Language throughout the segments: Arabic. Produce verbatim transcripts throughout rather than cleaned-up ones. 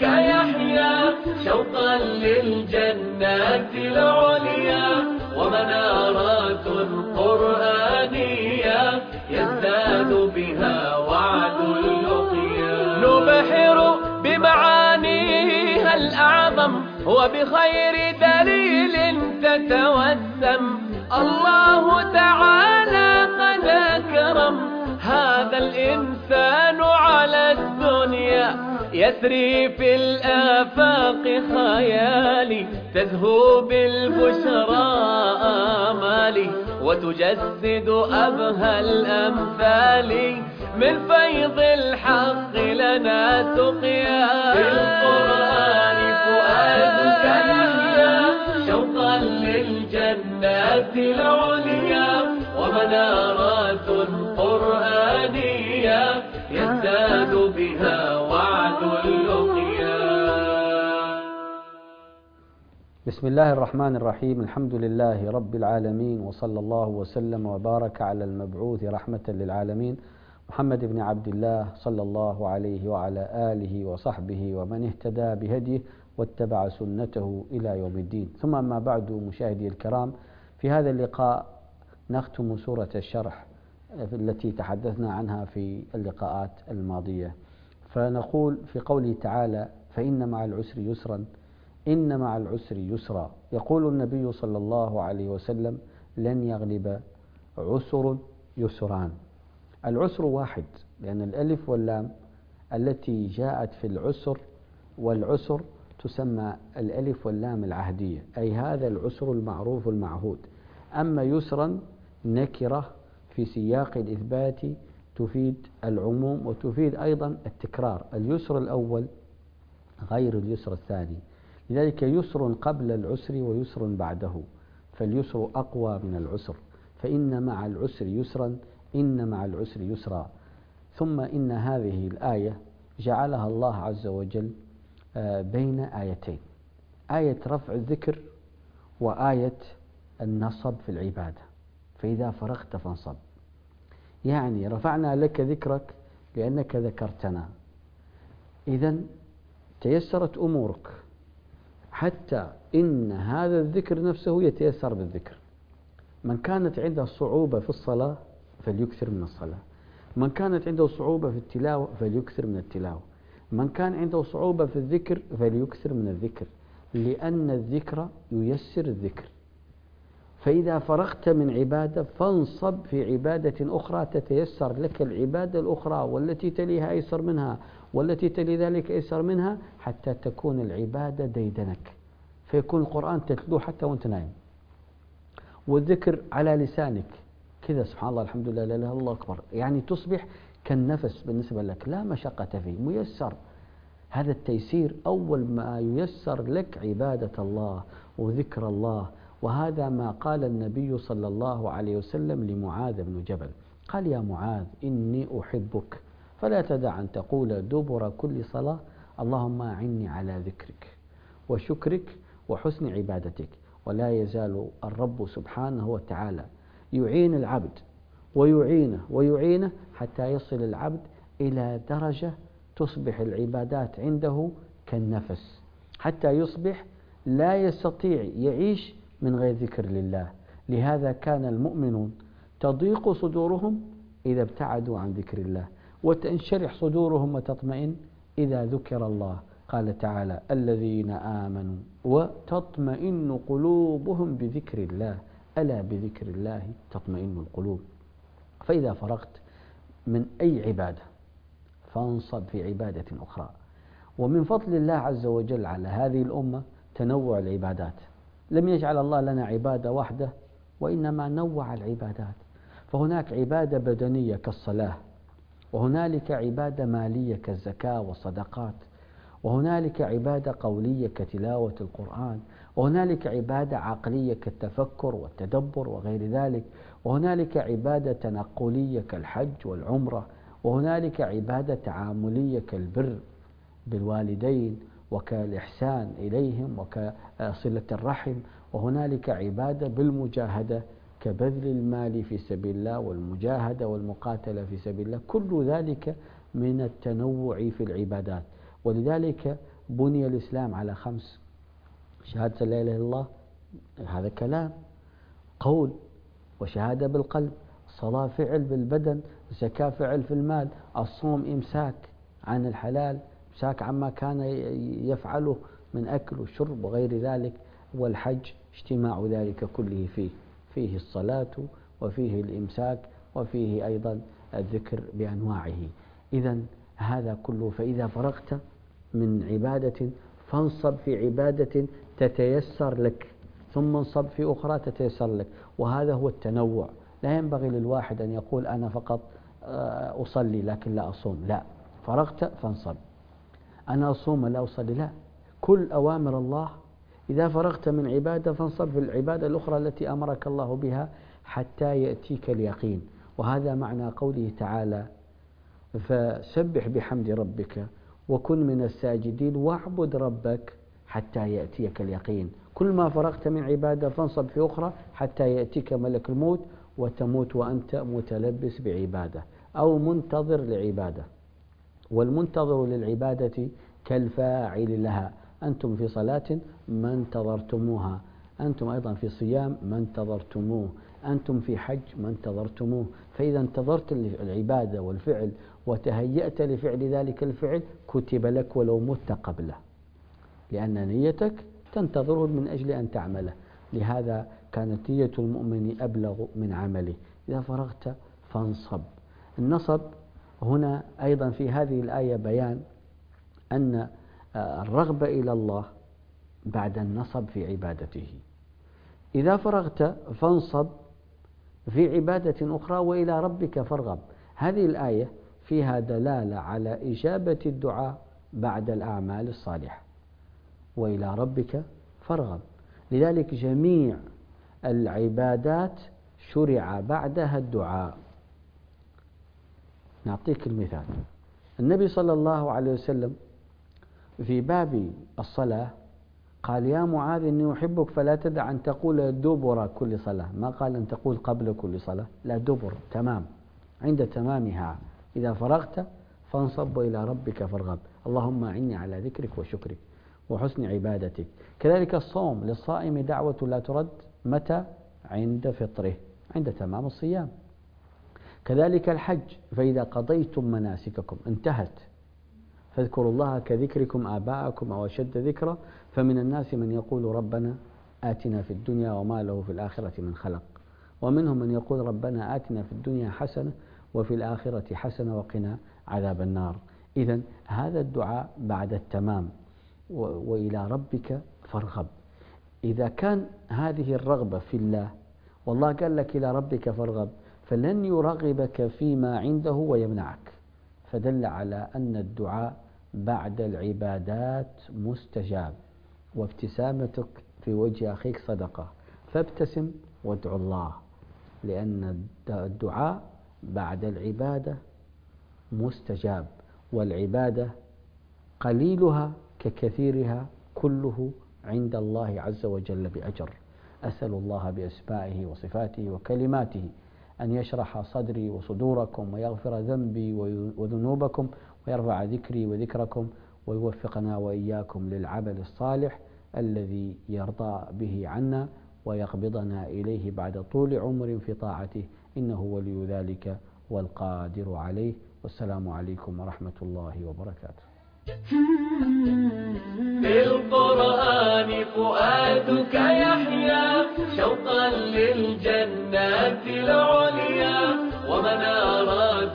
فؤادك يحيا شوقا للجنات العليا ومنارات قرآنية يزداد بها وعد اللقيا نبحر بمعانيها الأعظم وبخير دليل تتوسم الله تعالى قد أكرم هذا الإنسان على الدنيا يسري في الآفاق خيالي تزهو بالبشرى آمالي وتجسد أبهى الأمثال من فيض الحق لنا سقيا بالقرآن فؤادك يحيا شوقا للجنات العليا ومنارات قرآنية يزداد بها وعد اللقيا. بسم الله الرحمن الرحيم. الحمد لله رب العالمين، وصلى الله وسلم وبارك على المبعوث رحمة للعالمين محمد بن عبد الله صلى الله عليه وعلى آله وصحبه ومن اهتدى بهديه واتبع سنته إلى يوم الدين. ثم ما بعد، مشاهدي الكرام، في هذا اللقاء نختم سورة الشرح التي تحدثنا عنها في اللقاءات الماضية، فنقول في قوله تعالى: فإن مع العسر يسرا إن مع العسر يسرا. يقول النبي صلى الله عليه وسلم: لن يغلب عسر يسران. العسر واحد، لأن الألف واللام التي جاءت في العسر والعسر تسمى الألف واللام العهدية، أي هذا العسر المعروف المعهود. أما يسرا نكرة في سياق الإثبات تفيد العموم وتفيد أيضا التكرار. اليسر الأول غير اليسر الثاني، لذلك يسر قبل العسر ويسر بعده، فاليسر أقوى من العسر. فإن مع العسر يسرا إن مع العسر يسرا. ثم إن هذه الآية جعلها الله عز وجل بين آيتين: آية رفع الذكر وآية النصب في العبادة. فإذا فرغت فانصب، يعني رفعنا لك ذكرك لأنك ذكرتنا، إذن تيسرت أمورك، حتى إن هذا الذكر نفسه يتيسر بالذكر. من كانت عنده صعوبة في الصلاة فليكثر من الصلاة، من كانت عنده صعوبة في التلاوة فليكثر من التلاوة، من كان عنده صعوبة في الذكر فليكثر من الذكر، لأن الذكر ييسر الذكر. فإذا فرغت من عبادة فانصب في عبادة أخرى تتيسر لك العبادة الأخرى والتي تليها أيسر منها والتي تلي ذلك أيسر منها، حتى تكون العبادة ديدنك، فيكون القرآن تتلوه حتى وانت نايم، والذكر على لسانك كذا، سبحان الله الحمد لله لا إله إلا الله أكبر، يعني تصبح كالنفس بالنسبة لك، لا مشقة فيه، ميسر. هذا التيسير أول ما ييسر لك عبادة الله وذكر الله. وهذا ما قال النبي صلى الله عليه وسلم لمعاذ بن جبل، قال: يا معاذ إني أحبك فلا تدع أن تقول دبر كل صلاة اللهم أعني على ذكرك وشكرك وحسن عبادتك. ولا يزال الرب سبحانه وتعالى يعين العبد ويعينه ويعينه حتى يصل العبد إلى درجة تصبح العبادات عنده كالنفس، حتى يصبح لا يستطيع يعيش من غير ذكر لله. لهذا كان المؤمنون تضيق صدورهم إذا ابتعدوا عن ذكر الله، وتنشرح صدورهم وتطمئن إذا ذكر الله. قال تعالى: الذين آمنوا وتطمئن قلوبهم بذكر الله، ألا بذكر الله تطمئن القلوب. فإذا فرغت من أي عبادة فانصب في عبادة أخرى. ومن فضل الله عز وجل على هذه الأمة تنوع العبادات، لم يجعل الله لنا عبادة واحدة، وإنما نوع العبادات. فهناك عبادة بدنية كالصلاة، وهنالك عبادة مالية كالزكاة والصدقات، وهنالك عبادة قولية كتلاوة القرآن، وهنالك عبادة عقلية كالتفكر والتدبر وغير ذلك، وهنالك عبادة تنقلية كالحج والعمرة، وهنالك عبادة تعاملية كالبر بالوالدين وكالإحسان إليهم وكصلة الرحم، وهنالك عبادة بالمجاهدة كبذل المال في سبيل الله والمجاهدة والمقاتلة في سبيل الله. كل ذلك من التنوع في العبادات. ولذلك بني الإسلام على خمس: شهادة لا إله إلا الله، هذا كلام قول وشهادة بالقلب، صلاة فعل بالبدن، زكاة فعل في المال، الصوم إمساك عن الحلال، إمساك عما كان يفعله من أكل وشرب وغير ذلك، والحج اجتماع ذلك كله فيه، فيه الصلاة وفيه الإمساك وفيه أيضا الذكر بأنواعه. إذا هذا كله. فإذا فرغت من عبادة فانصب في عبادة تتيسر لك، ثم انصب في أخرى تتيسر لك، وهذا هو التنوع. لا ينبغي للواحد أن يقول أنا فقط أصلي لكن لا أصوم، لا، فرغت فانصب. أنا أصوم لا أصلي، لا، كل أوامر الله. إذا فرغت من عبادة فانصب في العبادة الأخرى التي أمرك الله بها حتى يأتيك اليقين. وهذا معنى قوله تعالى: فسبح بحمد ربك وكن من الساجدين واعبد ربك حتى يأتيك اليقين. كل ما فرغت من عبادة فانصب في أخرى حتى يأتيك ملك الموت وتموت وأنت متلبس بعبادة أو منتظر لعبادة. والمنتظر للعبادة كالفاعل لها. أنتم في صلاة ما انتظرتموها، أنتم أيضا في صيام ما انتظرتموه، أنتم في حج ما انتظرتموه. فإذا انتظرت العبادة والفعل وتهيأت لفعل ذلك الفعل كتب لك ولو مت قبله، لأن نيتك تنتظره من أجل أن تعمله. لهذا كانت نية المؤمن أبلغ من عمله. إذا فرغت فانصب. النصب هنا أيضا في هذه الآية بيان أن الرغبة إلى الله بعد النصب في عبادته. إذا فرغت فانصب في عبادة أخرى وإلى ربك فارغب. هذه الآية فيها دلالة على إجابة الدعاء بعد الأعمال الصالحة، وإلى ربك فارغب. لذلك جميع العبادات شرع بعدها الدعاء. نعطيك المثال: النبي صلى الله عليه وسلم في باب الصلاة قال: يا معاذ إني أحبك فلا تدع أن تقول دبر كل صلاة. ما قال أن تقول قبل كل صلاة، لا، دبر، تمام، عند تمامها. إذا فرغت فانصب وإلى ربك فارغب. اللهم أعني على ذكرك وشكرك وحسن عبادتك. كذلك الصوم للصائم دعوة لا ترد، متى؟ عند فطره، عند تمام الصيام. كذلك الحج: فإذا قضيتم مناسككم، انتهت، فاذكروا الله كذكركم آباءكم أو أشد ذكرا. فمن الناس من يقول ربنا آتنا في الدنيا وما له في الآخرة من خلق، ومنهم من يقول ربنا آتنا في الدنيا حسنة وفي الآخرة حسنة وقنا عذاب النار. إذن هذا الدعاء بعد التمام، وإلى ربك فارغب. إذا كان هذه الرغبة في الله والله قال لك إلى ربك فارغب، فلن يرغبك فيما عنده ويمنعك. فدل على أن الدعاء بعد العبادات مستجاب. وابتسامتك في وجه أخيك صدقة، فابتسم وادعو الله، لأن الدعاء بعد العبادة مستجاب. والعبادة قليلها ككثيرها كله عند الله عز وجل بأجر. أسأل الله بأسمائه وصفاته وكلماته أن يشرح صدري وصدوركم ويغفر ذنبي وذنوبكم ويرفع ذكري وذكركم ويوفقنا وإياكم للعمل الصالح الذي يرضى به عنا ويقبضنا إليه بعد طول عمر في طاعته، إنه ولي ذلك والقادر عليه. والسلام عليكم ورحمة الله وبركاته. بالقرآن فؤادك يحيا شوقا للجنات العليا، ومنارات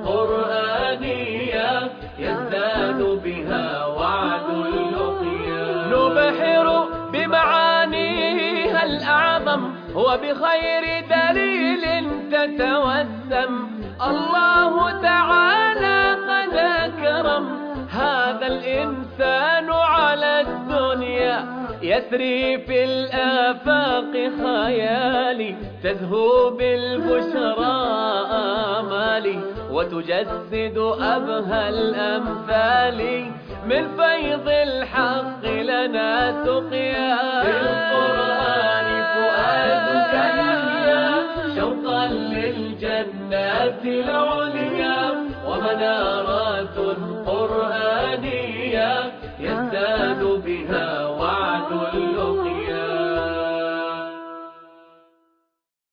قرآنية يزداد بها وعد اللقيا. نبحر بمعانيها الأعظم وبخير دليل تتوسم. الله تعالى قد أكرم هذا الإنسان على الدنيا، يسري في الآفاق خيالي، تزهو بالبشرى آمالي، وتجسد أبهى الأمثال من فيض الحق لنا سقيا. بالقرآن فؤادك يحيا شوقا للجنات العليا، ومنارات قرآنية يزداد يزداد بها